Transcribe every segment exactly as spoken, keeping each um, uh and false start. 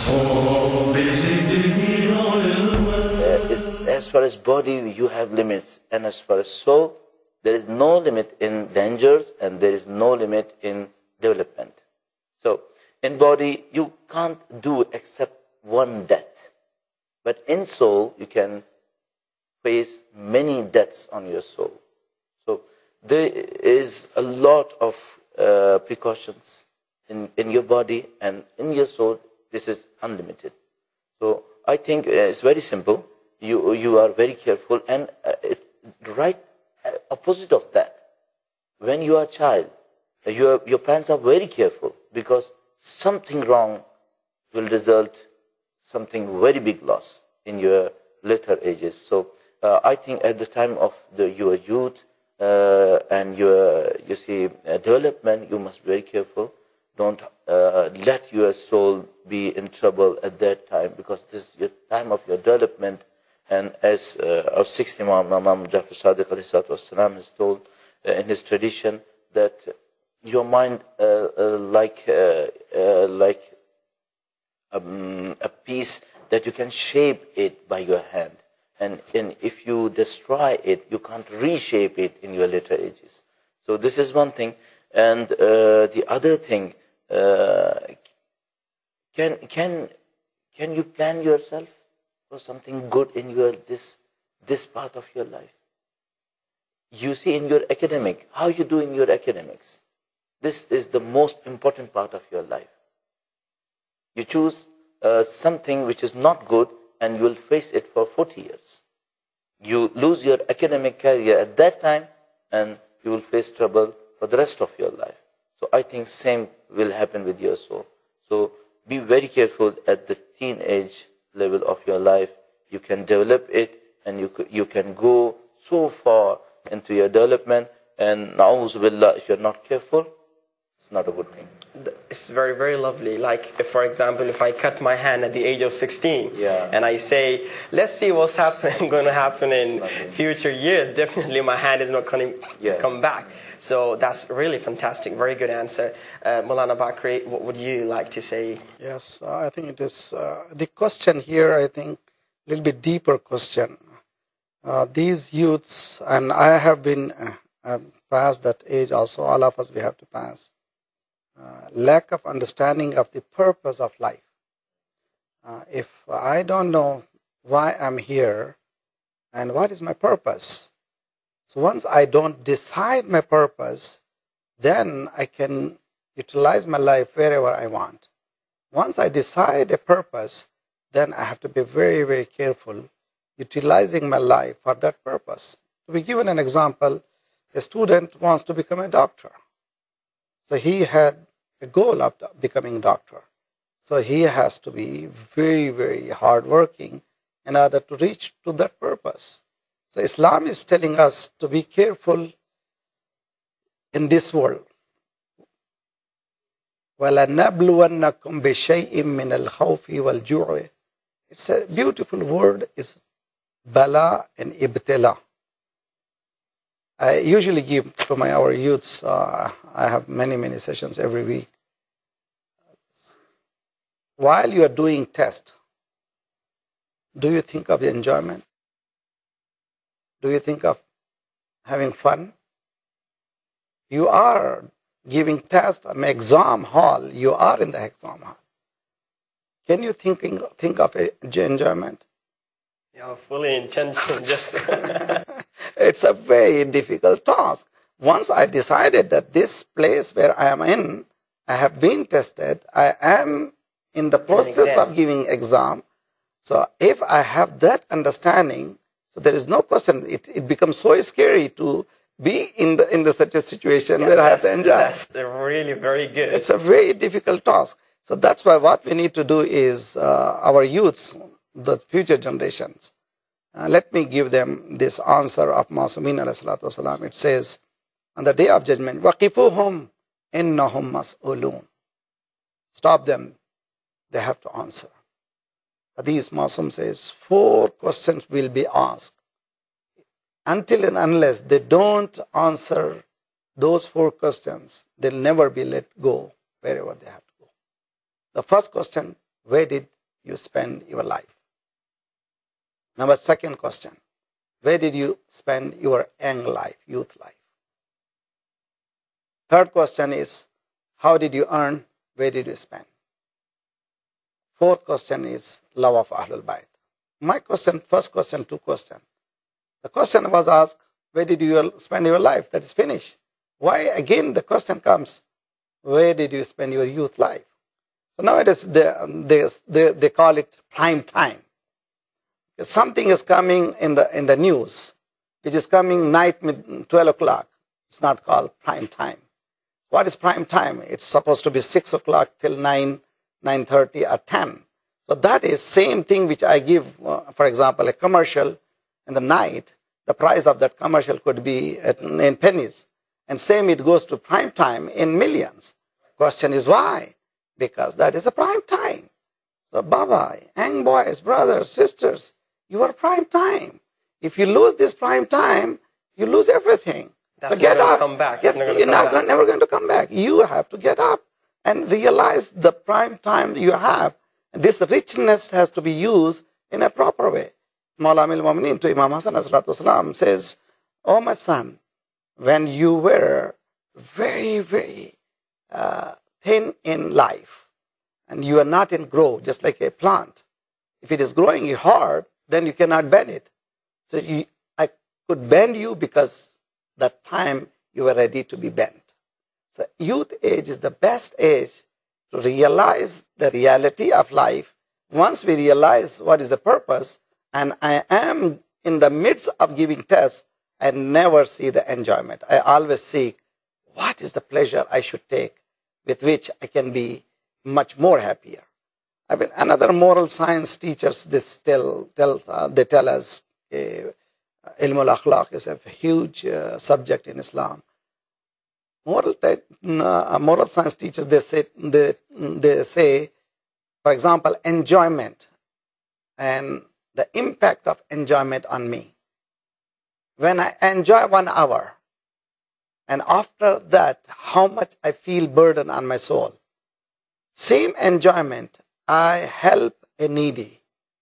it, as far as body, you have limits, and as far as soul, there is no limit in dangers, and there is no limit in development. So, in body, you can't do except one death. But in soul, you can face many deaths on your soul. So, there is a lot of uh, precautions in, in your body, and in your soul, this is unlimited. So, I think it's very simple. You, you are very careful, and uh, it, right opposite of that, when you are a child, your, your parents are very careful, because something wrong will result something very big loss in your later ages. So uh, I think at the time of the, your youth uh, and your, you see, uh, development, you must be very careful. Don't uh, let your soul be in trouble at that time, because this is your time of your development. And as uh, our sixth Imam, Imam Jafar Sadiq alayhi salatu wassalam, has told uh, in his tradition, that your mind, uh, uh, like uh, uh, like um, a piece that you can shape it by your hand, and, and if you destroy it, you can't reshape it in your later ages. So this is one thing, and uh, the other thing, uh, can can can you plan yourself for something good in your this this part of your life? You see, in your academic, how you do in your academics. This is the most important part of your life. You choose uh, something which is not good, and you will face it for forty years. You lose your academic career at that time, and you will face trouble for the rest of your life. So I think same will happen with your soul. So be very careful at the teenage level of your life. You can develop it, and you you can go so far into your development, and na'udhu billah, if you're not careful, it's not a good thing. It's very, very lovely. Like, if, for example, if I cut my hand at the age of sixteen, yeah. and I say, let's see what's happen, going to happen in future years, definitely my hand is not going to yeah. come back. So that's really fantastic. Very good answer. Uh, Maulana Bakri, what would you like to say? Yes, uh, I think it is, uh, the question here, I think, a little bit deeper question. Uh, these youths, and I have been uh, uh, past that age also, all of us, we have to pass. Uh, lack of understanding of the purpose of life. Uh, if I don't know why I'm here and what is my purpose, so once I don't decide my purpose, then I can utilize my life wherever I want. Once I decide a purpose, then I have to be very, very careful utilizing my life for that purpose. To be given an example, a student wants to become a doctor. So he had a goal of becoming a doctor. So he has to be very, very hardworking in order to reach to that purpose. So Islam is telling us to be careful in this world. وَلَنَبْلُوَنَّكُمْ بِشَيْءٍ مِّنَ الْخَوْفِ وَالْجُوعِ. It's a beautiful word, is bala and ibtila. I usually give to my our youths, uh, I have many, many sessions every week. While you are doing test, do you think of enjoyment? Do you think of having fun? You are giving test, an exam hall, you are in the exam hall. Can you think, think of enjoyment? Yeah, fully intentional. Just It's a very difficult task. Once I decided that this place where I am in, I have been tested, I am in the process of giving exam. So if I have that understanding, so there is no question. It, it becomes so scary to be in the in the such a situation yeah, where I have to enjoy. That's really very good. It's a very difficult task. So that's why what we need to do is uh, our youths, the future generations. Uh, let me give them this answer of Masumin alayhi salatu wasalam. It says, on the day of judgment, وَقِفُوهُمْ إِنَّهُمْ مَسْئُولُونَ. Stop them. They have to answer. Hadith Masum says, four questions will be asked. Until and unless they don't answer those four questions, they'll never be let go wherever they have to go. The first question, where did you spend your life? Now, my second question, where did you spend your young life, youth life? Third question is, how did you earn? Where did you spend? Fourth question is love of Ahlul Bayt. My question, first question, two questions. The question was asked, where did you spend your life? That is finished. Why again the question comes, where did you spend your youth life? So nowadays they, they, they, they call it prime time. Something is coming in the in the news, which is coming night mid twelve o'clock. It's not called prime time. What is prime time? It's supposed to be six o'clock till nine, nine thirty or ten. So that is same thing which I give, uh, for example, a commercial in the night. The price of that commercial could be at, in pennies. And same it goes to prime time in millions. Question is why? Because that is a prime time. So Baba, young boys, brothers, sisters, you are prime time. If you lose this prime time, you lose everything. That's so get not up. Come back. Get, not you're not back. never going to come back. You have to get up and realize the prime time you have. This richness has to be used in a proper way. Mawla Amil Mu'minin to Imam Hassan As-Salatu says, oh my son, when you were very, very uh, thin in life and you are not in growth, just like a plant, if it is growing hard, then you cannot bend it. So you, I could bend you because that time you were ready to be bent. So youth age is the best age to realize the reality of life. Once we realize what is the purpose, and I am in the midst of giving tests, I never see the enjoyment. I always seek what is the pleasure I should take with which I can be much more happier. I mean, another moral science teachers, this tell, tell, uh, they tell us uh, ilm al-akhlaq is a huge uh, subject in Islam. Moral, uh, moral science teachers, they say, they, they say, for example, enjoyment and the impact of enjoyment on me. When I enjoy one hour, and after that, how much I feel burden on my soul. Same enjoyment, I help a needy.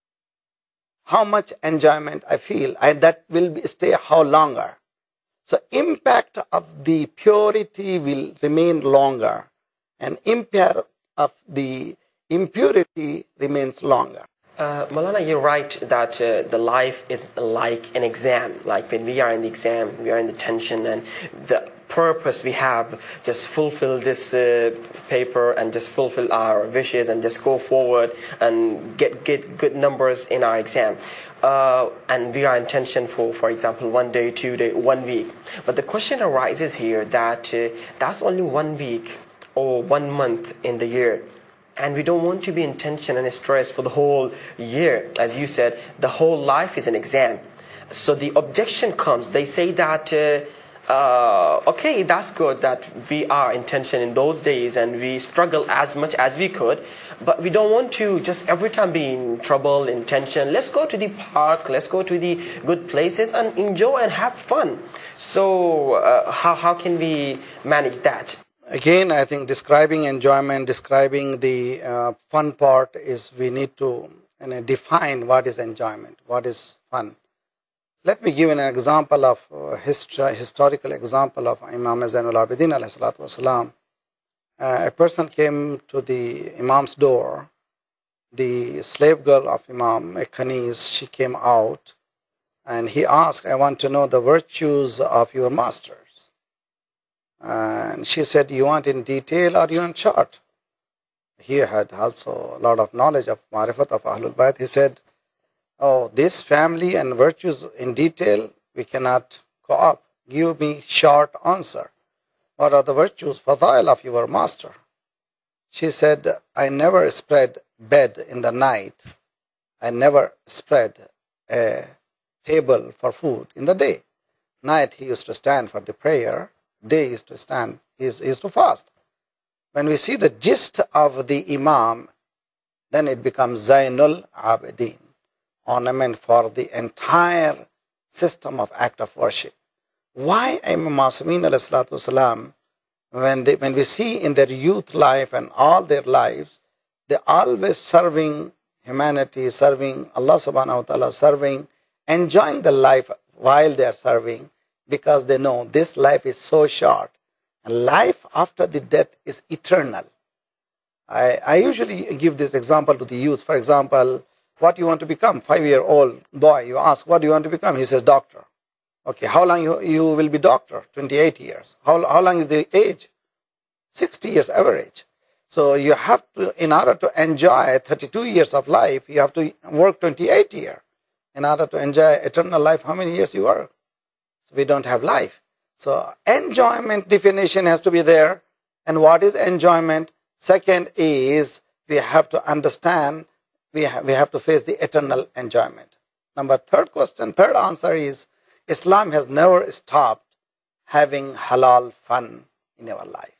How much enjoyment I feel, and that will be, stay how longer. So impact of the purity will remain longer, and impact of the impurity remains longer. Uh, Malana, you're right that uh, the life is like an exam. Like when we are in the exam, we are in the tension, and the purpose we have just fulfill this uh, paper and just fulfill our wishes and just go forward and get get good numbers in our exam. Uh, and we are in tension for, for example, one day, two day, one week. But the question arises here that uh, that's only one week or one month in the year. And we don't want to be in tension and stress for the whole year. As you said, the whole life is an exam. So the objection comes. They say that, uh, uh, okay, that's good that we are in tension in those days and we struggle as much as we could. But we don't want to just every time be in trouble, in tension. Let's go to the park. Let's go to the good places and enjoy and have fun. So uh, how, how can we manage that? Again, I think describing enjoyment, describing the uh, fun part is we need to you know, define what is enjoyment, what is fun. Let me give an example of uh, history, historical example of Imam Zainul Abidin alayhi salatu wasalam. Uh, a person came to the Imam's door. The slave girl of Imam, a Khanis, she came out and he asked, I want to know the virtues of your master. And she said, you want in detail or you want short? He had also a lot of knowledge of Marifat of Ahlul Bayt. He said, oh, this family and virtues in detail, we cannot co-op. Give me short answer. What are the virtues, fadail of your master? She said, I never spread bed in the night. I never spread a table for food in the day. Night he used to stand for the prayer. Day is to stand, is, is to fast. When we see the gist of the Imam, then it becomes Zainul Abidin, ornament for the entire system of act of worship. Why Imam Masumin alayhi salatu wasalam, when, they, when we see in their youth life and all their lives, they always serving humanity, serving Allah subhanahu wa ta'ala, serving, enjoying the life while they are serving, because they know this life is so short. And life after the death is eternal. I, I usually give this example to the youth. For example, what you want to become? Five-year-old boy, you ask, what do you want to become? He says, doctor. Okay, how long you, you will be doctor? twenty-eight years. How, how long is the age? sixty years average. So you have to, in order to enjoy thirty-two years of life, you have to work twenty-eight years. In order to enjoy eternal life, how many years you work? So we don't have life. So enjoyment definition has to be there. And what is enjoyment? Second is we have to understand, we have, we have to face the eternal enjoyment. Number third question, third answer is Islam has never stopped having halal fun in our life.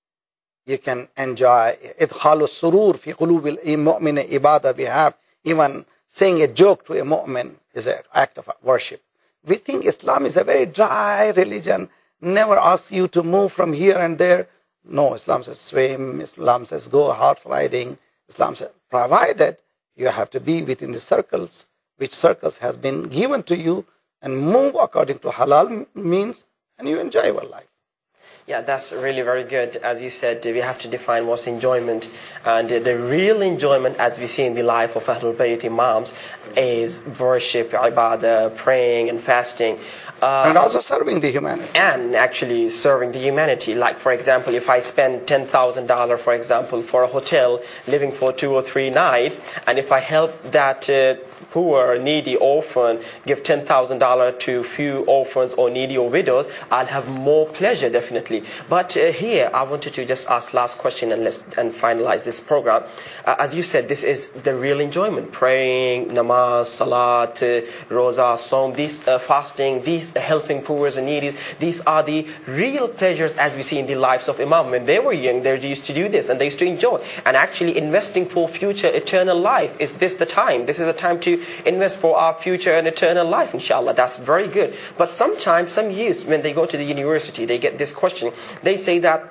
You can enjoy idkhalu surur fi qulubil mu'min ibadah. We have even saying a joke to a mu'min is an act of worship. We think Islam is a very dry religion, never asks you to move from here and there. No, Islam says swim, Islam says go horse riding, Islam says provided you have to be within the circles, which circles has been given to you, and move according to halal means, and you enjoy your life. Yeah, that's really very good. As you said, we have to define what's enjoyment. And the real enjoyment, as we see in the life of Ahlul Bayt Imams, is worship, ibadah, praying and fasting. Uh, and also serving the humanity. And actually serving the humanity. Like, for example, if I spend ten thousand dollars, for example, for a hotel, living for two or three nights, and if I help that uh, poor, needy orphan, give ten thousand dollars to few orphans or needy or widows, I'll have more pleasure, definitely. But uh, here, I wanted to just ask last question and let's and finalize this program. Uh, as you said, this is the real enjoyment. Praying, namaz, salat, uh, roza, som, these uh, fasting, these uh, helping poor and needy, these are the real pleasures as we see in the lives of Imam. When they were young, they used to do this and they used to enjoy. And actually investing for future eternal life, is this the time? This is the time to invest for our future and eternal life, inshallah. That's very good. But sometimes some youth, when they go to the university, they get this question. They say that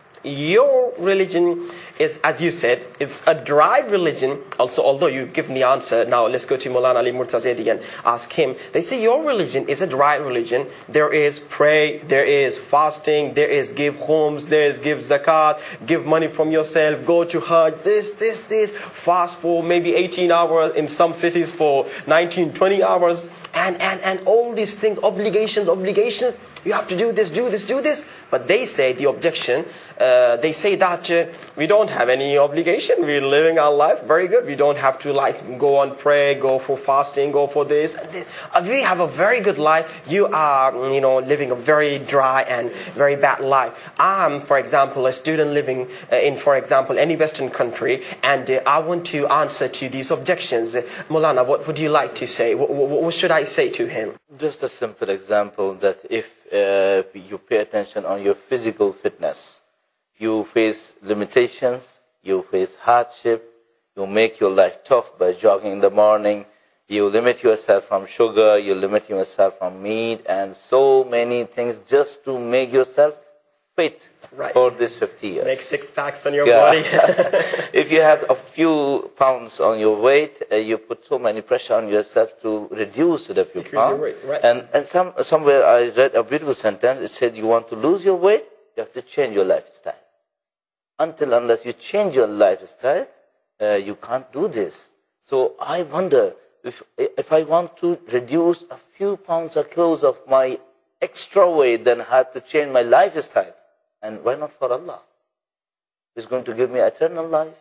your religion is, as you said, is a dry religion. Also, although you've given the answer, now let's go to Maulana Ali Murtazedi and ask him. They say your religion is a dry religion. There is pray, there is fasting, there is give homes, there is give zakat, give money from yourself, go to Hajj, this, this, this, fast for maybe eighteen hours, in some cities for nineteen, twenty hours, and, and, and all these things, obligations, obligations. You have to do this, do this, do this. But they say, the objection, uh, they say that uh, we don't have any obligation. We're living our life very good. We don't have to like go on pray, go for fasting, go for this. Uh, we have a very good life. You are, you know, living a very dry and very bad life. I'm, for example, a student living uh, in, for example, any Western country, and uh, I want to answer to these objections. Uh, Maulana, what would you like to say? What, what, what should I say to him? Just a simple example that if uh, you pay attention on your physical fitness, you face limitations, you face hardship, you make your life tough by jogging in the morning, you limit yourself from sugar, you limit yourself from meat, and so many things just to make yourself fit right. for this fifty years. Make six packs on your yeah. body. If you have a few pounds on your weight, uh, you put so many pressure on yourself to reduce it a few Increase pounds. your weight, right. And and some somewhere I read a beautiful sentence. It said, you want to lose your weight, you have to change your lifestyle. Until unless you change your lifestyle, uh, you can't do this. So I wonder if if I want to reduce a few pounds or kilos of my extra weight, then I have to change my lifestyle. And why not for Allah? He's going to give me eternal life.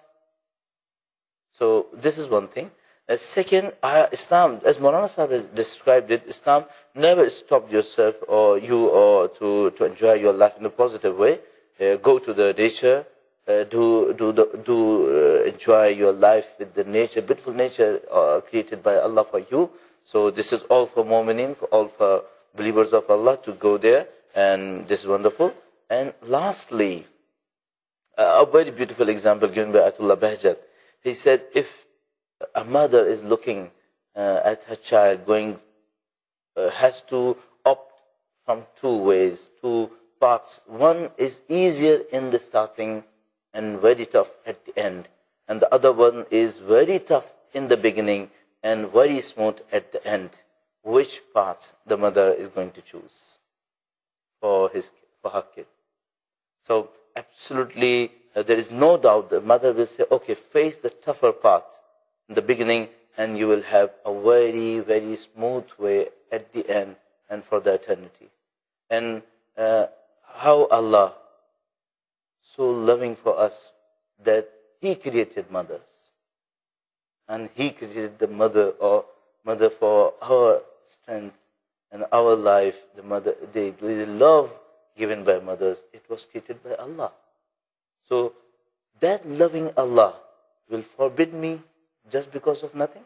So this is one thing. Uh, second, uh, Islam, as Maulana Sahib described it, Islam never stopped yourself or you or to, to enjoy your life in a positive way. Uh, go to the nature, uh, do do the, do uh, enjoy your life with the nature, beautiful nature uh, created by Allah for you. So this is all for mu'minin, for all for believers of Allah to go there, and this is wonderful. And lastly, uh, a very beautiful example given by Ayatollah Bahjat. He said, if a mother is looking uh, at her child going, uh, has to opt from two ways, two paths. One is easier in the starting and very tough at the end. And the other one is very tough in the beginning and very smooth at the end, which path the mother is going to choose for his for her kid. So absolutely, uh, there is no doubt the mother will say, okay, face the tougher path in the beginning, and you will have a very, very smooth way at the end and for the eternity. And uh, how Allah so loving for us that He created mothers, and He created the mother or mother for our strength and our life. The mother, the, the love given by mothers, it was created by Allah. So that loving Allah will forbid me just because of nothing?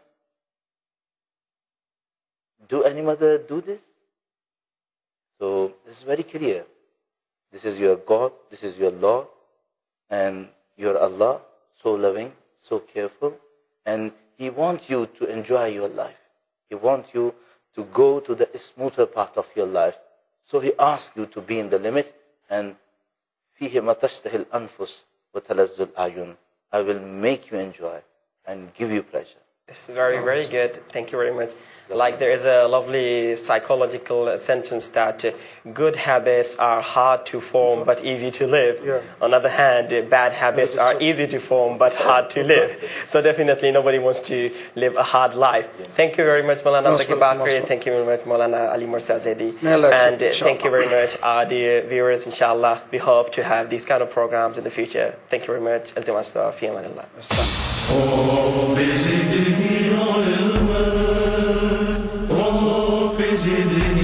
Do any mother do this? So this is very clear. This is your God, this is your Lord, and your Allah, so loving, so careful, and He wants you to enjoy your life. He wants you to go to the smoother path of your life. So He asks you to be in the limit, and فِيهِ مَا تَشْتَهِ الْأَنفُسُ وَتَلَذُّ الْأَعْيُنُ. I will make you enjoy and give you pleasure. It's very, very good. Thank you very much. Like there is a lovely psychological sentence that uh, good habits are hard to form but easy to live. Yeah. On the other hand, uh, bad habits are easy to form but hard to live. So definitely nobody wants to live a hard life. Thank you very much, Maulana Zaki Bakri. Thank you very much, Maulana Ali Murtaza Zaidi. And uh, thank you very much, our dear viewers. Inshallah, we hope to have these kind of programs in the future. Thank you very much. Al-Timasda, fi amanillah. رب زدني علما رب زدني